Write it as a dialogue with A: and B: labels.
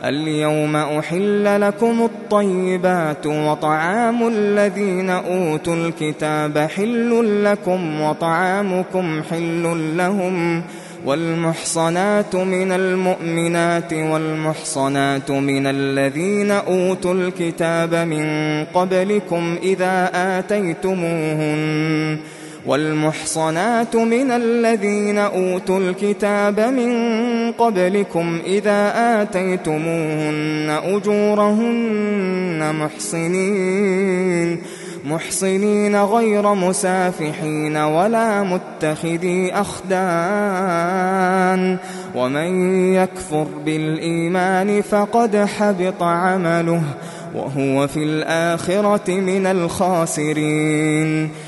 A: اليوم أحل لكم الطيبات وطعام الذين أوتوا الكتاب حل لكم وطعامكم حل لهم والمحصنات من المؤمنات والمحصنات من الذين أوتوا الكتاب من قبلكم إذا آتيتموهن أجورهن محصنين غير مسافحين ولا متخذي أخدان ومن يكفر بالإيمان فقد حبط عمله وهو في الآخرة من الخاسرين